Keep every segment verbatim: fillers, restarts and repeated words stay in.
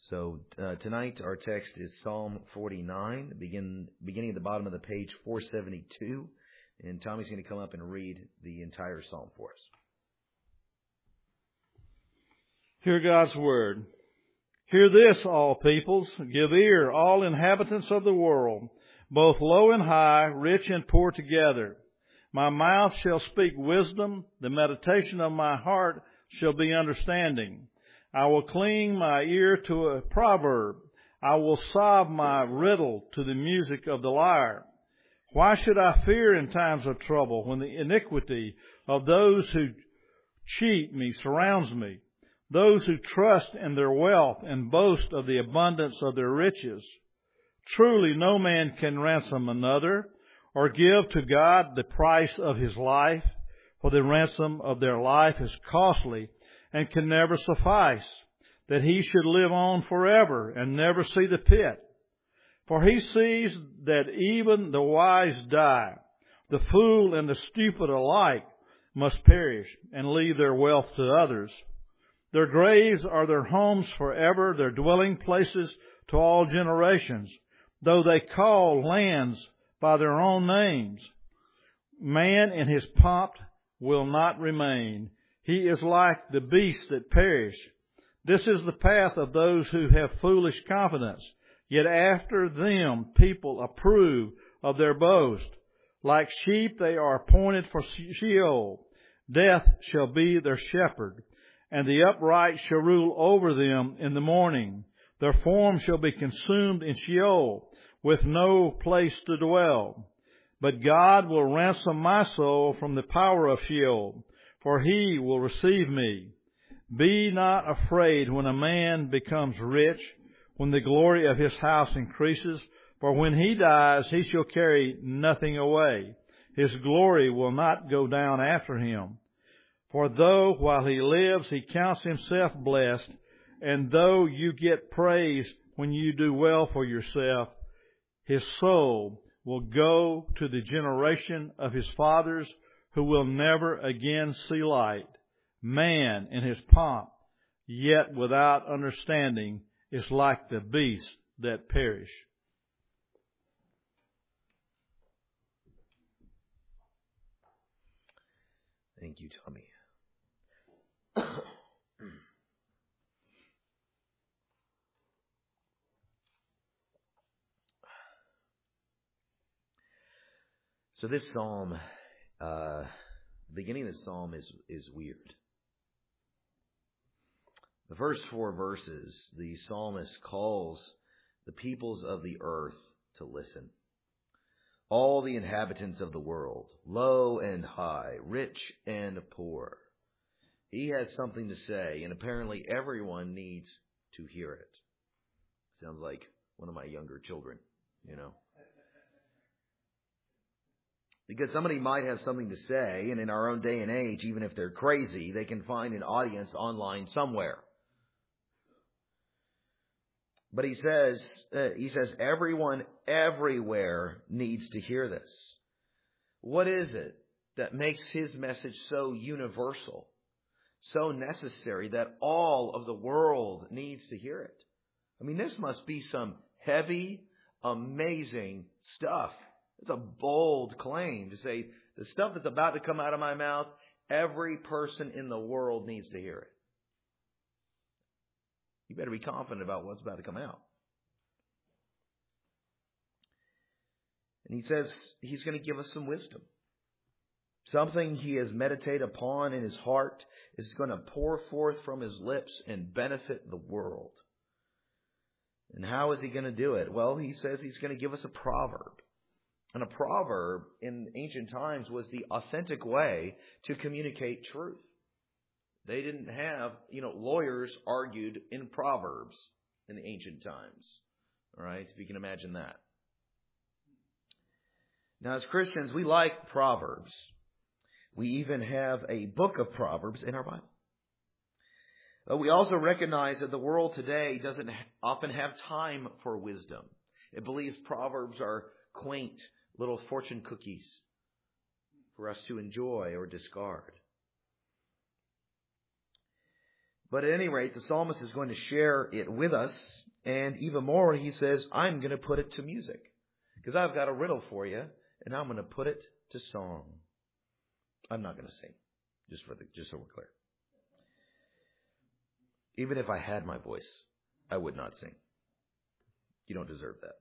So uh, tonight our text is Psalm forty-nine, begin, beginning at the bottom of the page four seventy-two. And Tommy's going to come up and read the entire psalm for us. Hear God's word. Hear this, all peoples. Give ear, all inhabitants of the world, both low and high, rich and poor together. My mouth shall speak wisdom. The meditation of my heart shall be understanding. I will cling my ear to a proverb. I will sob my riddle to the music of the lyre. Why should I fear in times of trouble when the iniquity of those who cheat me surrounds me, those who trust in their wealth and boast of the abundance of their riches? Truly no man can ransom another or give to God the price of his life, for the ransom of their life is costly and can never suffice, that he should live on forever and never see the pit. For he sees that even the wise die. The fool and the stupid alike must perish and leave their wealth to others. Their graves are their homes forever, their dwelling places to all generations, though they call lands by their own names. Man in his pomp will not remain. He is like the beasts that perish. This is the path of those who have foolish confidence. Yet after them people approve of their boast. Like sheep they are appointed for Sheol. Death shall be their shepherd, and the upright shall rule over them in the morning. Their form shall be consumed in Sheol, with no place to dwell. But God will ransom my soul from the power of Sheol, for he will receive me. Be not afraid when a man becomes rich, when the glory of his house increases, for when he dies he shall carry nothing away. His glory will not go down after him. For though while he lives he counts himself blessed, and though you get praise when you do well for yourself, his soul will go to the generation of his fathers, who will never again see light. Man in his pomp, yet without understanding, is like the beasts that perish. Thank you, Tommy. So this psalm, uh, the beginning of the psalm is, is weird. The first four verses, the psalmist calls the peoples of the earth to listen. All the inhabitants of the world, low and high, rich and poor. He has something to say, and apparently everyone needs to hear it. Sounds like one of my younger children, you know. Because somebody might have something to say, and in our own day and age, even if they're crazy, they can find an audience online somewhere. But he says, uh, he says, everyone everywhere needs to hear this. What is it that makes his message so universal, so necessary that all of the world needs to hear it? I mean, this must be some heavy, amazing stuff. It's a bold claim to say the stuff that's about to come out of my mouth, every person in the world needs to hear it. You better be confident about what's about to come out. And he says he's going to give us some wisdom. Something he has meditated upon in his heart is going to pour forth from his lips and benefit the world. And how is he going to do it? Well, he says he's going to give us a proverb. And a proverb in ancient times was the authentic way to communicate truth. They didn't have, you know, lawyers argued in proverbs in the ancient times. All right, if you can imagine that. Now, as Christians, we like proverbs. We even have a book of proverbs in our Bible. But we also recognize that the world today doesn't often have time for wisdom. It believes proverbs are quaint little fortune cookies for us to enjoy or discard. But at any rate, the psalmist is going to share it with us. And even more, he says, I'm going to put it to music. Because I've got a riddle for you, and I'm going to put it to song. I'm not going to sing, just for the, just so we're clear. Even if I had my voice, I would not sing. You don't deserve that.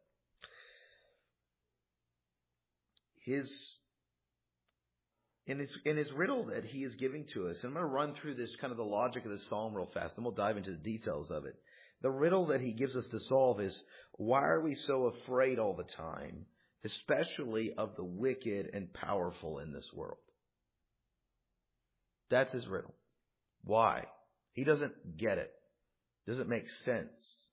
His in his in his riddle that he is giving to us, and I'm going to run through this kind of the logic of this psalm real fast, and we'll dive into the details of it. The riddle that he gives us to solve is, why are we so afraid all the time, especially of the wicked and powerful in this world? That's his riddle. Why? He doesn't get it. Doesn't make sense.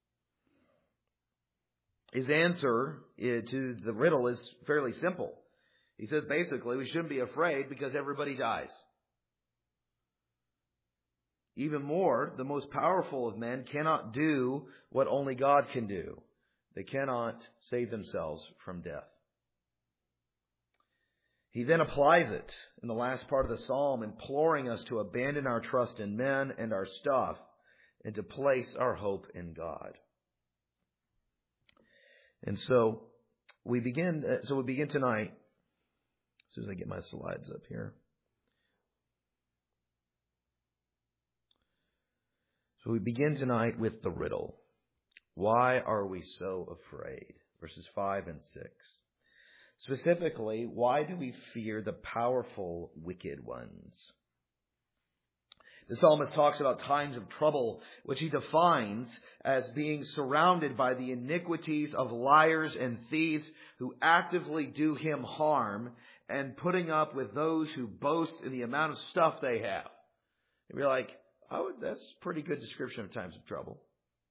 His answer to the riddle is fairly simple. He says basically we shouldn't be afraid because everybody dies. Even more, the most powerful of men cannot do what only God can do. They cannot save themselves from death. He then applies it in the last part of the psalm, imploring us to abandon our trust in men and our stuff and to place our hope in God. And so we begin. So we begin tonight. As soon as I get my slides up here. So we begin tonight with the riddle. Why are we so afraid? Verses five and six. Specifically, why do we fear the powerful wicked ones? The psalmist talks about times of trouble, which he defines as being surrounded by the iniquities of liars and thieves who actively do him harm, and putting up with those who boast in the amount of stuff they have. And we're like, oh, that's a pretty good description of times of trouble.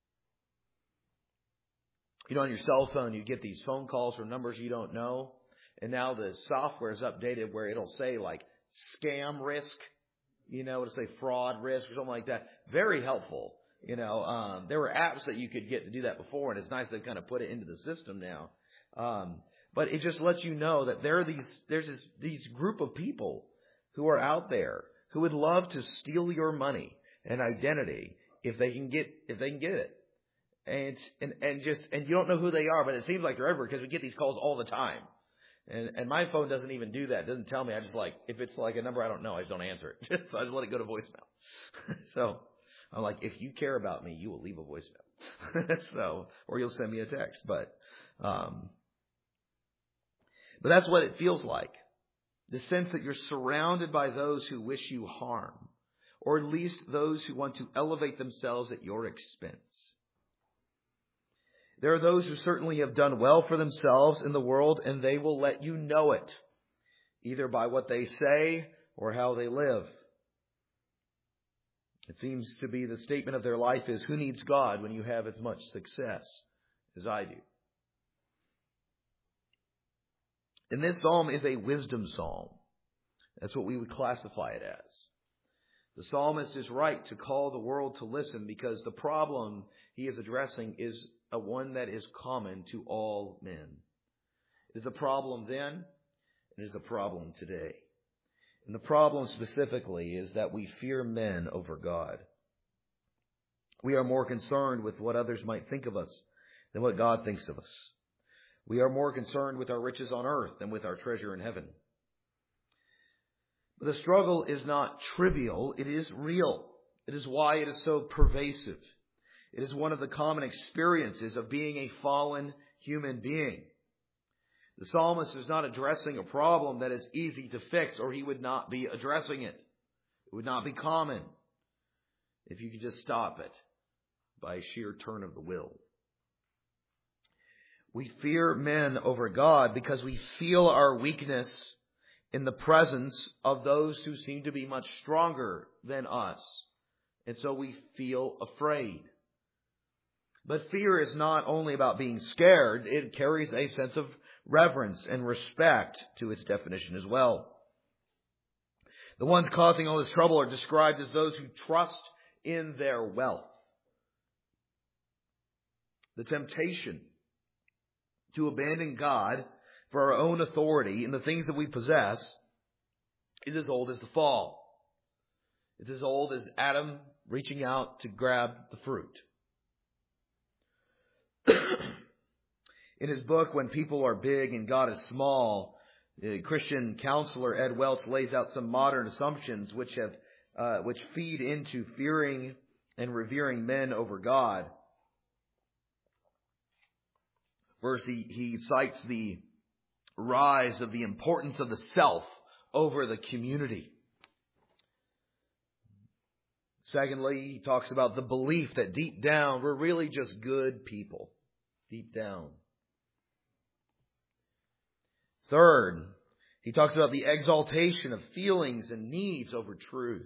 You know, on your cell phone, you get these phone calls from numbers you don't know. And now the software is updated where it'll say like scam risk. You know, it'll say fraud risk or something like that. Very helpful. You know, um, there were apps that you could get to do that before, and it's nice they've kind of put it into the system now. Um, but it just lets you know that there are these, there's this, these group of people who are out there who would love to steal your money and identity if they can get, if they can get it. And, and, and just, and you don't know who they are, but it seems like they're everywhere because we get these calls all the time. And, and my phone doesn't even do that. It doesn't tell me. I just like, if it's like a number I don't know, I just don't answer it. So I just let it go to voicemail. So I'm like, if you care about me, you will leave a voicemail. So, or you'll send me a text. But, um, but that's what it feels like. The sense that you're surrounded by those who wish you harm, or at least those who want to elevate themselves at your expense. There are those who certainly have done well for themselves in the world, and they will let you know it, either by what they say or how they live. It seems to be the statement of their life is, who needs God when you have as much success as I do? And this psalm is a wisdom psalm. That's what we would classify it as. The psalmist is right to call the world to listen because the problem he is addressing is a one that is common to all men. It is a problem then, and it is a problem today. And the problem specifically is that we fear men over God. We are more concerned with what others might think of us than what God thinks of us. We are more concerned with our riches on earth than with our treasure in heaven. But the struggle is not trivial. It is real. It is why it is so pervasive. It is one of the common experiences of being a fallen human being. The psalmist is not addressing a problem that is easy to fix, or he would not be addressing it. It would not be common if you could just stop it by a sheer turn of the will. We fear men over God because we feel our weakness in the presence of those who seem to be much stronger than us. And so we feel afraid. But fear is not only about being scared, it carries a sense of reverence and respect to its definition as well. The ones causing all this trouble are described as those who trust in their wealth. The temptation to abandon God for our own authority in the things that we possess is as old as the fall. It's as old as Adam reaching out to grab the fruit. In his book, When People Are Big and God is Small, the Christian counselor Ed Welch lays out some modern assumptions which have uh, which feed into fearing and revering men over God. First, he, he cites the rise of the importance of the self over the community. Secondly, he talks about the belief that deep down we're really just good people. Deep down. Third, he talks about the exaltation of feelings and needs over truth.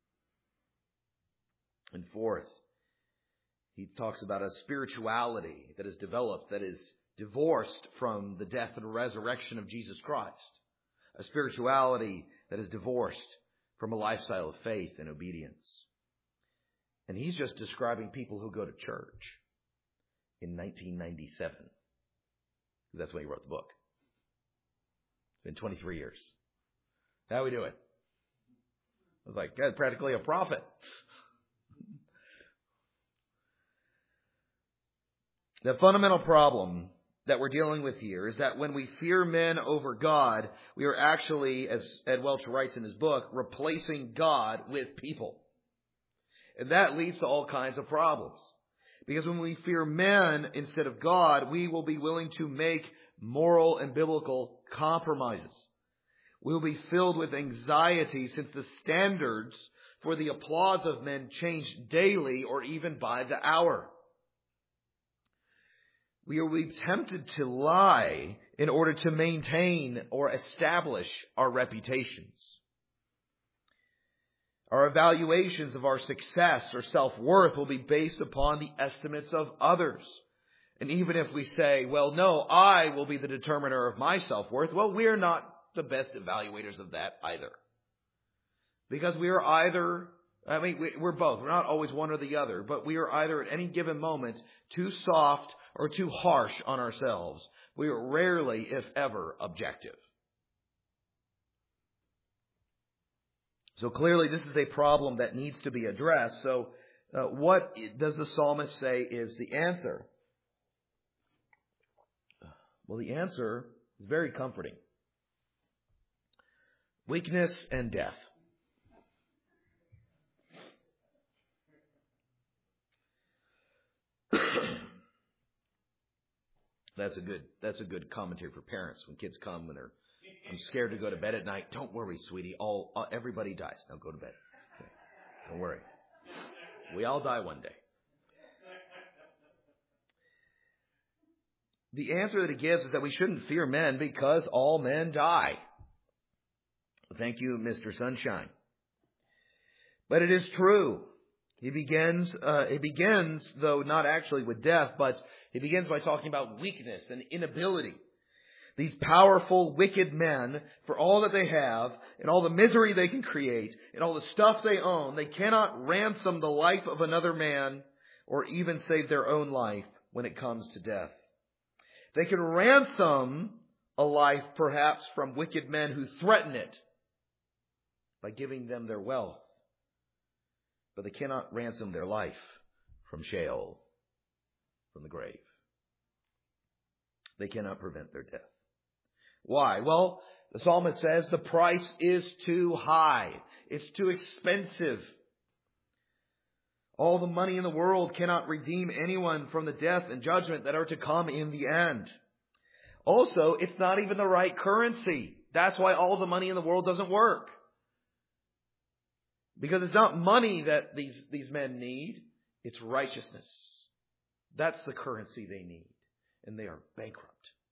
And fourth, he talks about a spirituality that is developed, that is divorced from the death and resurrection of Jesus Christ. A spirituality that is divorced from a lifestyle of faith and obedience. And he's just describing people who go to church in nineteen ninety-seven. That's when he wrote the book. It's been twenty-three years. How we do it? I was like, God, practically a prophet. The fundamental problem that we're dealing with here is that when we fear men over God, we are actually, as Ed Welch writes in his book, replacing God with people. And that leads to all kinds of problems. Because when we fear men instead of God, we will be willing to make moral and biblical compromises. We will be filled with anxiety since the standards for the applause of men change daily or even by the hour. We will be tempted to lie in order to maintain or establish our reputations. Our evaluations of our success or self-worth will be based upon the estimates of others. And even if we say, well, no, I will be the determiner of my self-worth, well, we're not the best evaluators of that either. Because we are either, I mean, we're both. We're not always one or the other, but we are either at any given moment too soft or too harsh on ourselves. We are rarely, if ever, objective. So clearly this is a problem that needs to be addressed. So uh, what does the psalmist say is the answer? Well, the answer is very comforting. Weakness and death. That's a good, that's a good commentary for parents when kids come and they're, I'm scared to go to bed at night. Don't worry, sweetie. All, uh, everybody dies. Now go to bed. Okay. Don't worry. We all die one day. The answer that he gives is that we shouldn't fear men because all men die. Thank you, Mister Sunshine. But it is true. He begins, uh, he begins, though not actually with death, but he begins by talking about weakness and inability. These powerful, wicked men, for all that they have, and all the misery they can create, and all the stuff they own, they cannot ransom the life of another man, or even save their own life when it comes to death. They can ransom a life, perhaps, from wicked men who threaten it by giving them their wealth. But they cannot ransom their life from Sheol, from the grave. They cannot prevent their death. Why? Well, the psalmist says the price is too high. It's too expensive. All the money in the world cannot redeem anyone from the death and judgment that are to come in the end. Also, it's not even the right currency. That's why all the money in the world doesn't work. Because it's not money that these, these men need. It's righteousness. That's the currency they need. And they are bankrupt.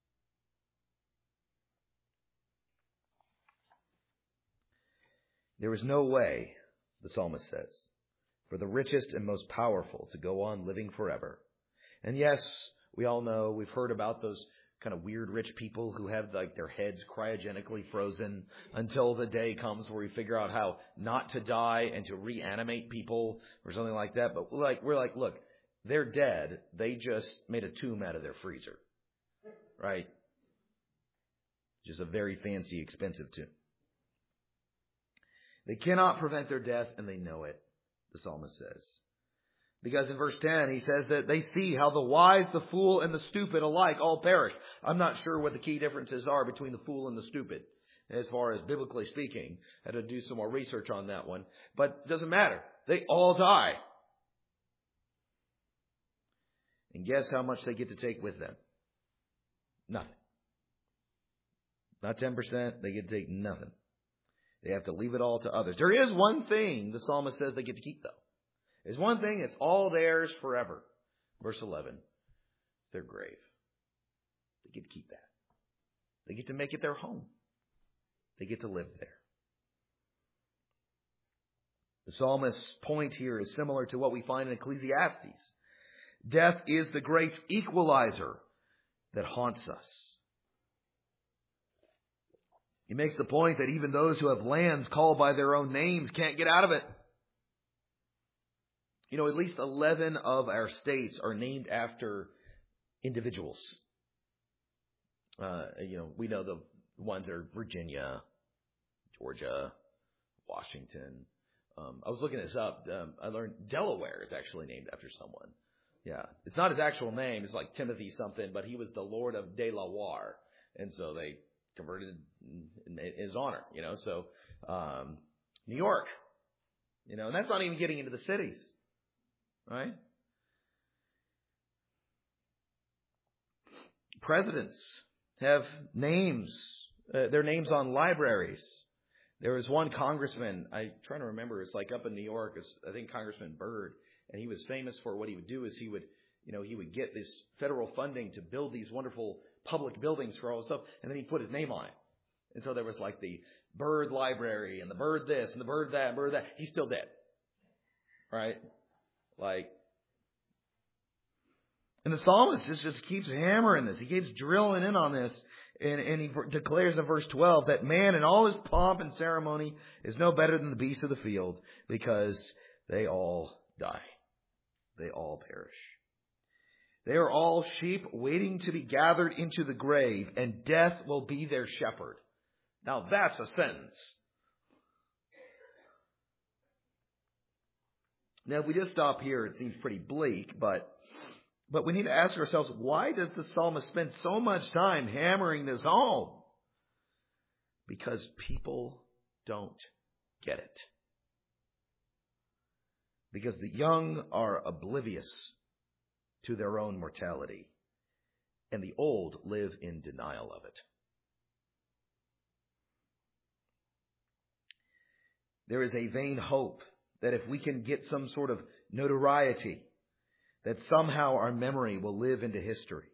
There is no way, the psalmist says, for the richest and most powerful to go on living forever. And yes, we all know, we've heard about those kind of weird rich people who have like their heads cryogenically frozen until the day comes where we figure out how not to die and to reanimate people or something like that. But like we're like, look, they're dead. They just made a tomb out of their freezer, right? Just a very fancy, expensive tomb. They cannot prevent their death, and they know it. The the psalmist says. Because in verse ten, he says that they see how the wise, the fool, and the stupid alike all perish. I'm not sure what the key differences are between the fool and the stupid, as far as biblically speaking. I had to do some more research on that one. But it doesn't matter. They all die. And guess how much they get to take with them? Nothing. Not ten percent. They get to take nothing. They have to leave it all to others. There is one thing the psalmist says they get to keep, though. There's one thing, it's all theirs forever. Verse eleven, their grave. They get to keep that. They get to make it their home. They get to live there. The psalmist's point here is similar to what we find in Ecclesiastes. Death is the great equalizer that haunts us. He makes the point that even those who have lands called by their own names can't get out of it. You know, at least eleven of our states are named after individuals. Uh, you know, we know the ones are Virginia, Georgia, Washington. Um, I was looking this up. Um, I learned Delaware is actually named after someone. Yeah. It's not his actual name. It's like Timothy something, but he was the Lord of Delaware. And so they converted in his honor, you know. So, um, New York, you know, and that's not even getting into the cities. Right? Presidents have names, uh, their names on libraries. There was one congressman, I'm trying to remember, it's like up in New York, it's, I think Congressman Byrd, and he was famous for what he would do is he would, you know, he would get this federal funding to build these wonderful public buildings for all this stuff, and then he'd put his name on it. And so there was like the Byrd Library, and the Byrd this, and the Byrd that, and Byrd that. He's still dead. Right? Like, and the psalmist just, just keeps hammering this. He keeps drilling in on this. And, and he declares in verse twelve that man in all his pomp and ceremony is no better than the beasts of the field because they all die. They all perish. They are all sheep waiting to be gathered into the grave, and death will be their shepherd. Now that's a sentence. Now, if we just stop here, it seems pretty bleak, but but we need to ask ourselves, why does the psalmist spend so much time hammering this home? Because people don't get it. Because the young are oblivious to their own mortality, and the old live in denial of it. There is a vain hope that if we can get some sort of notoriety, that somehow our memory will live into history.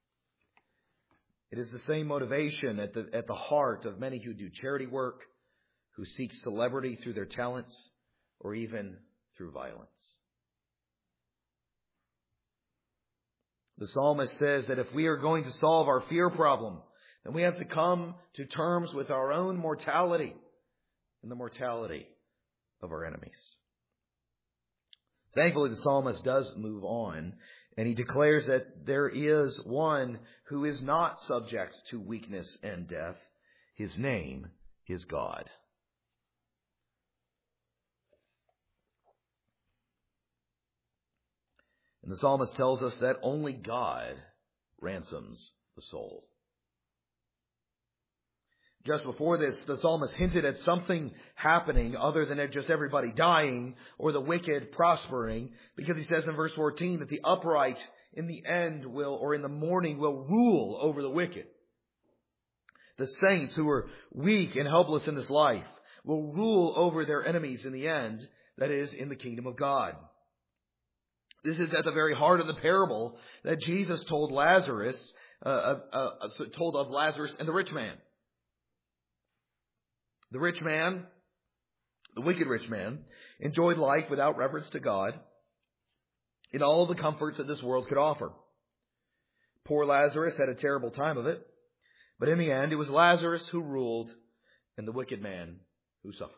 It is the same motivation at the, at the heart of many who do charity work, who seek celebrity through their talents, or even through violence. The psalmist says that if we are going to solve our fear problem, then we have to come to terms with our own mortality and the mortality of our enemies. Thankfully, the psalmist does move on, and he declares that there is one who is not subject to weakness and death. His name is God. And the psalmist tells us that only God ransoms the soul. Just before this, the psalmist hinted at something happening other than just everybody dying or the wicked prospering, because he says in verse fourteen that the upright in the end will, or in the morning, will rule over the wicked. The saints who are weak and helpless in this life will rule over their enemies in the end, that is, in the kingdom of God. This is at the very heart of the parable that Jesus told Lazarus, uh, uh, uh, told of Lazarus and the rich man. The rich man, the wicked rich man, enjoyed life without reverence to God in all the comforts that this world could offer. Poor Lazarus had a terrible time of it, but in the end it was Lazarus who ruled and the wicked man who suffered.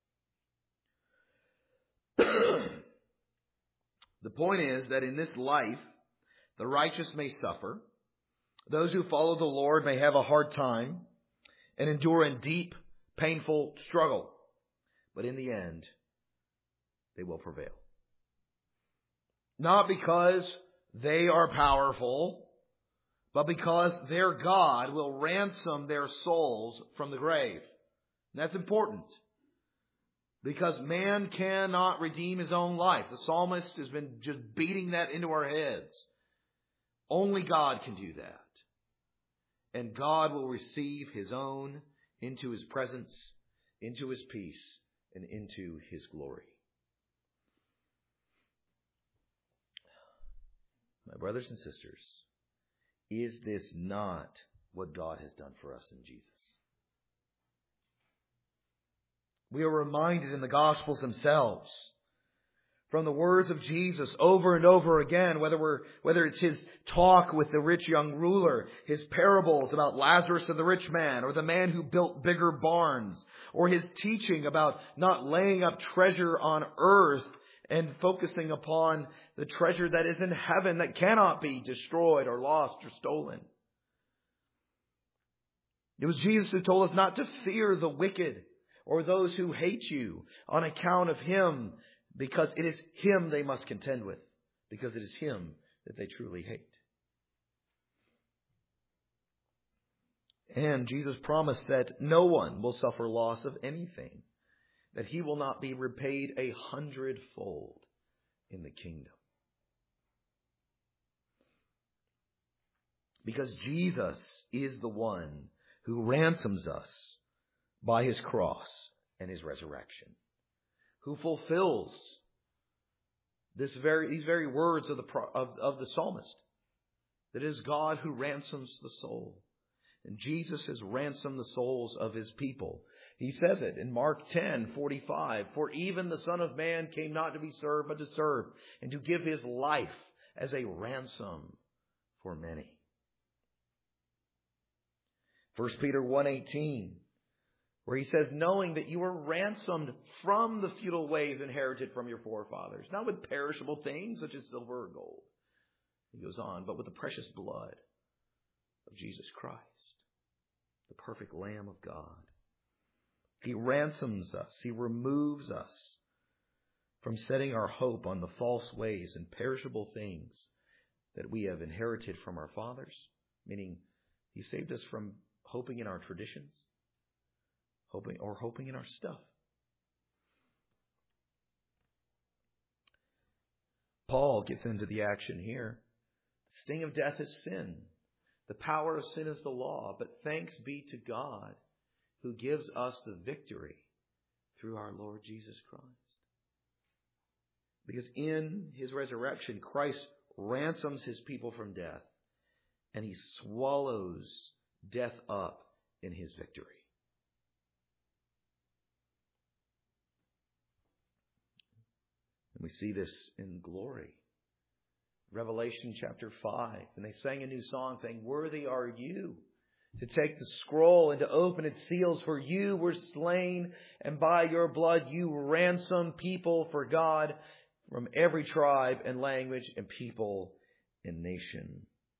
The point is that in this life, the righteous may suffer, those who follow the Lord may have a hard time and endure in deep, painful struggle. But in the end, they will prevail. Not because they are powerful, but because their God will ransom their souls from the grave. And that's important. Because man cannot redeem his own life. The psalmist has been just beating that into our heads. Only God can do that. And God will receive his own into his presence, into his peace, and into his glory. My brothers and sisters, is this not what God has done for us in Jesus? We are reminded in the Gospels themselves, from the words of Jesus over and over again, whether we're, whether it's his talk with the rich young ruler, his parables about Lazarus and the rich man, or the man who built bigger barns, or his teaching about not laying up treasure on earth and focusing upon the treasure that is in heaven that cannot be destroyed or lost or stolen. It was Jesus who told us not to fear the wicked or those who hate you on account of him, because it is him they must contend with, because it is him that they truly hate. And Jesus promised that no one will suffer loss of anything, that he will not be repaid a hundredfold in the kingdom. Because Jesus is the one who ransoms us by his cross and his resurrection, who fulfills this very these very words of the of, of the psalmist, that it is God who ransoms the soul. And Jesus has ransomed the souls of his people. He says it in Mark ten forty-five, for even the Son of Man came not to be served, but to serve, and to give his life as a ransom for many. First Peter one eighteen, where he says, knowing that you were ransomed from the futile ways inherited from your forefathers, not with perishable things such as silver or gold. He goes on, but with the precious blood of Jesus Christ, the perfect Lamb of God. He ransoms us. He removes us from setting our hope on the false ways and perishable things that we have inherited from our fathers, meaning he saved us from hoping in our traditions, hoping or hoping in our stuff. Paul gets into the action here. The sting of death is sin. The power of sin is the law. But thanks be to God who gives us the victory through our Lord Jesus Christ. Because in his resurrection, Christ ransoms his people from death, and he swallows death up in his victory. And we see this in glory. Revelation chapter five. And they sang a new song saying, worthy are you to take the scroll and to open its seals, for you were slain, and by your blood you ransomed people for God from every tribe and language and people and nation.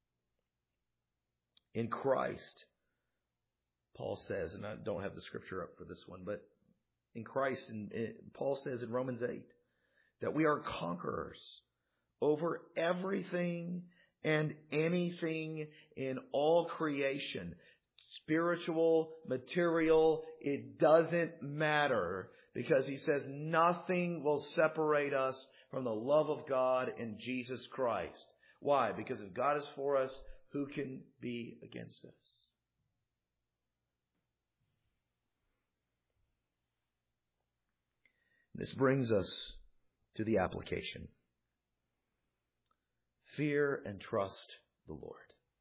In Christ, Paul says, and I don't have the scripture up for this one, but in Christ, and Paul says in Romans eight, that we are conquerors over everything and anything in all creation. Spiritual, material, it doesn't matter, because he says nothing will separate us from the love of God in Jesus Christ. Why? Because if God is for us, who can be against us? This brings us to the application. Fear and trust the Lord.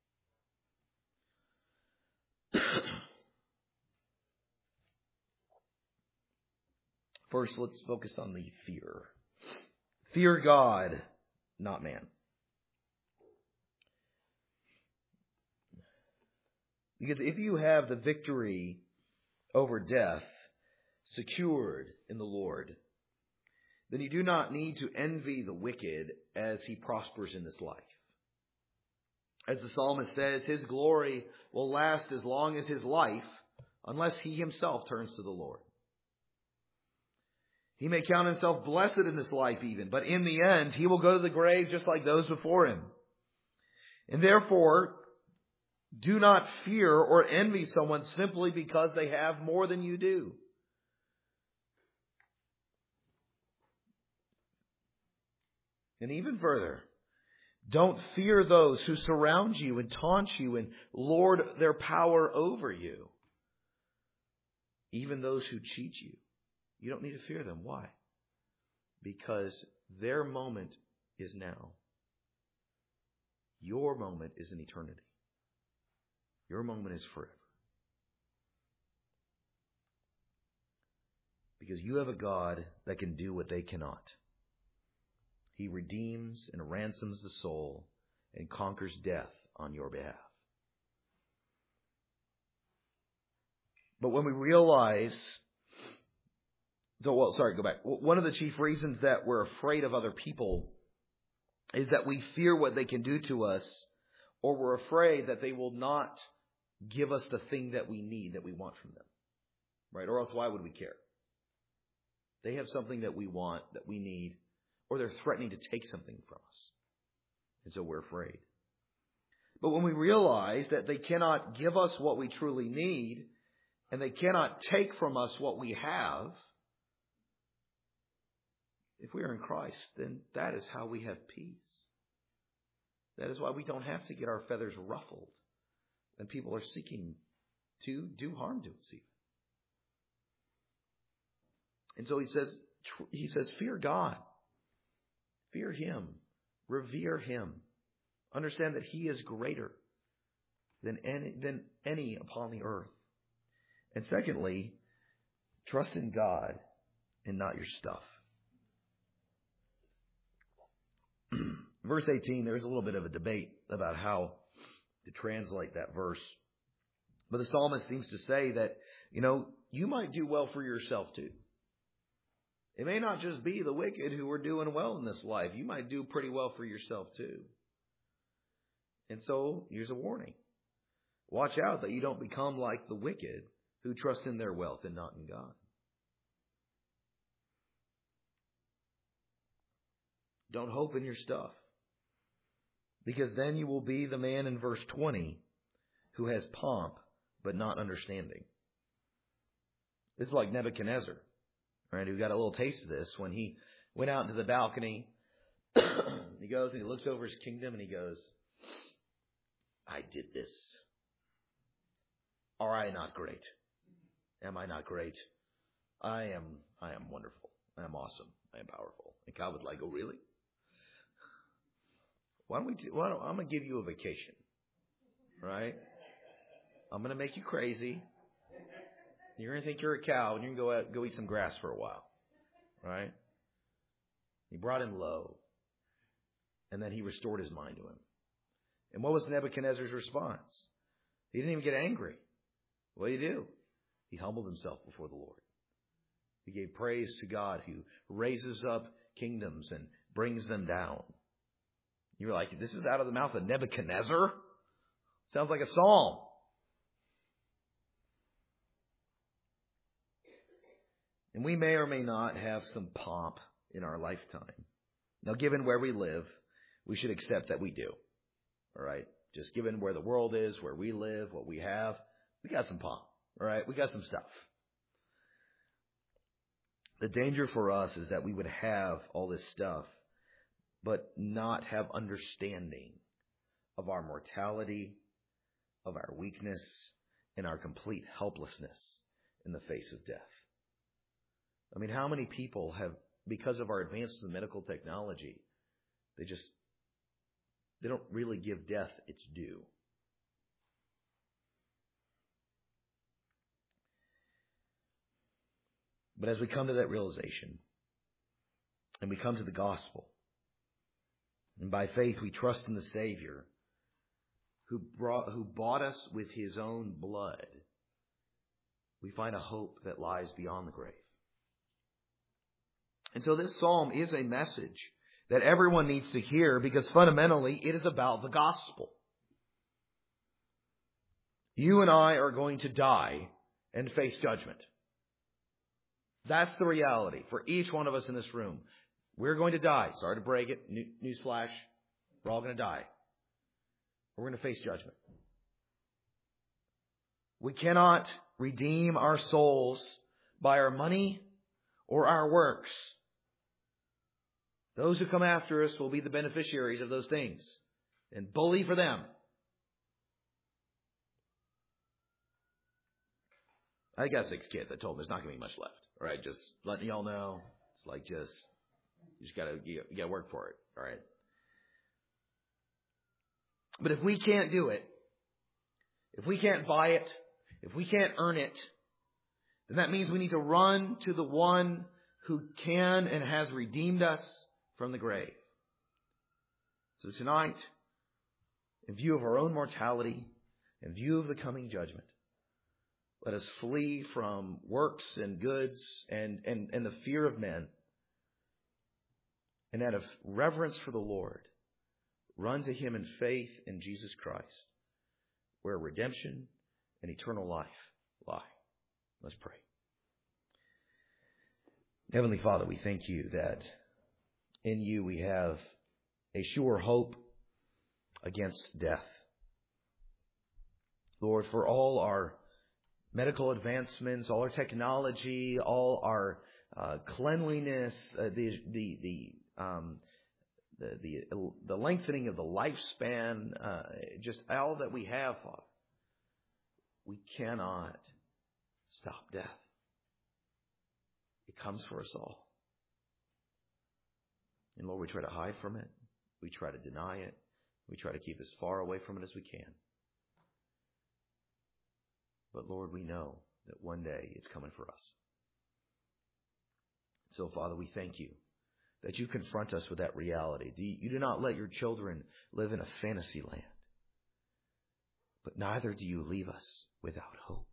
First, let's focus on the fear. Fear God, not man. Because if you have the victory over death secured in the Lord, then you do not need to envy the wicked as he prospers in this life. As the psalmist says, his glory will last as long as his life, unless he himself turns to the Lord. He may count himself blessed in this life even, but in the end, he will go to the grave just like those before him. And therefore, do not fear or envy someone simply because they have more than you do. And even further, don't fear those who surround you and taunt you and lord their power over you. Even those who cheat you. You don't need to fear them. Why? Because their moment is now. Your moment is in eternity. Your moment is forever. Because you have a God that can do what they cannot. He redeems and ransoms the soul and conquers death on your behalf. But when we realize, so well, sorry, go back. One of the chief reasons that we're afraid of other people is that we fear what they can do to us, or we're afraid that they will not give us the thing that we need, that we want from them. Right? Or else why would we care? They have something that we want, that we need, or they're threatening to take something from us. And so we're afraid. But when we realize that they cannot give us what we truly need, and they cannot take from us what we have, if we are in Christ, then that is how we have peace. That is why we don't have to get our feathers ruffled when people are seeking to do harm to us even. And so he says, he says, fear God. Fear Him. Revere Him. Understand that He is greater than any, than any upon the earth. And secondly, trust in God and not your stuff. Verse eighteen, there's a little bit of a debate about how to translate that verse. But the psalmist seems to say that, you know, you might do well for yourself too. It may not just be the wicked who are doing well in this life. You might do pretty well for yourself too. And so, here's a warning. Watch out that you don't become like the wicked who trust in their wealth and not in God. Don't hope in your stuff. Because then you will be the man in verse twenty who has pomp but not understanding. This is like Nebuchadnezzar. Right, who got a little taste of this when he went out into the balcony. He goes and he looks over his kingdom and he goes, I did this. Are I not great? Am I not great? I am I am wonderful. I am awesome. I am powerful. And God would like, oh really? Why don't we do, why don't, I'm going to give you a vacation. Right? I'm going to make you crazy. You're going to think you're a cow and you're going to go out, go eat some grass for a while. Right? He brought him low. And then he restored his mind to him. And what was Nebuchadnezzar's response? He didn't even get angry. What did he do? He humbled himself before the Lord. He gave praise to God who raises up kingdoms and brings them down. You're like, this is out of the mouth of Nebuchadnezzar? Sounds like a psalm. And we may or may not have some pomp in our lifetime. Now, given where we live, we should accept that we do. All right? Just given where the world is, where we live, what we have, we got some pomp. All right? We got some stuff. The danger for us is that we would have all this stuff, but not have understanding of our mortality, of our weakness, and our complete helplessness in the face of death. I mean, how many people have, because of our advances in medical technology, they just, they don't really give death its due. But as we come to that realization, and we come to the gospel, and by faith we trust in the Savior who brought, who bought us with His own blood, we find a hope that lies beyond the grave. And so this psalm is a message that everyone needs to hear because fundamentally it is about the gospel. You and I are going to die and face judgment. That's the reality for each one of us in this room. We're going to die. Sorry to break it. Newsflash. We're all going to die. We're going to face judgment. We cannot redeem our souls by our money or our works. Those who come after us will be the beneficiaries of those things. And bully for them. I got six kids. I told them there's not going to be much left. All right, just letting y'all know. It's like just, you just got to you got to work for it. All right. But if we can't do it, if we can't buy it, if we can't earn it, then that means we need to run to the one who can and has redeemed us from the grave. So tonight, in view of our own mortality, in view of the coming judgment, let us flee from works and goods and, and, and the fear of men. And out of reverence for the Lord, run to Him in faith in Jesus Christ, where redemption and eternal life lie. Let's pray. Heavenly Father, we thank You that in You we have a sure hope against death. Lord, for all our medical advancements, all our technology, all our uh, cleanliness, uh, the the the, um, the the the lengthening of the lifespan, uh, just all that we have, Father, we cannot stop death. It comes for us all, and Lord, we try to hide from it, we try to deny it, we try to keep as far away from it as we can. But Lord, we know that one day it's coming for us. So, Father, we thank You that You confront us with that reality. You do not let Your children live in a fantasy land. But neither do You leave us without hope.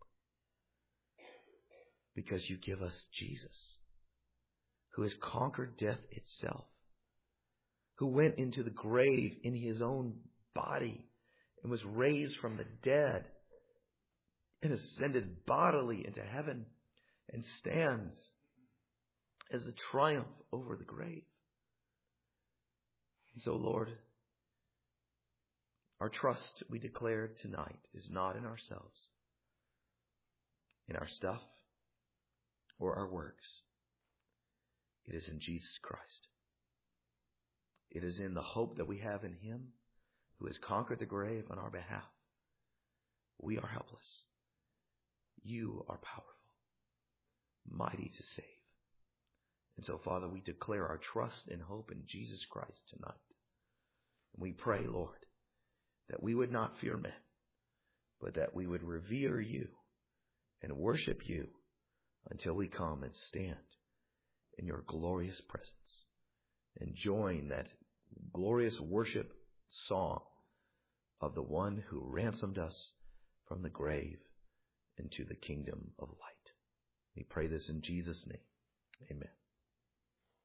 Because You give us Jesus, who has conquered death itself, who went into the grave in His own body and was raised from the dead, and ascended bodily into heaven, and stands as the triumph over the grave. And so, Lord, our trust, we declare tonight, is not in ourselves, in our stuff, or our works. It is in Jesus Christ. It is in the hope that we have in Him, who has conquered the grave on our behalf. We are helpless. You are powerful, mighty to save. And so, Father, we declare our trust and hope in Jesus Christ tonight. And we pray, Lord, that we would not fear men, but that we would revere You and worship You until we come and stand in Your glorious presence and join that glorious worship song of the one who ransomed us from the grave into the kingdom of light. We pray this in Jesus' name. Amen.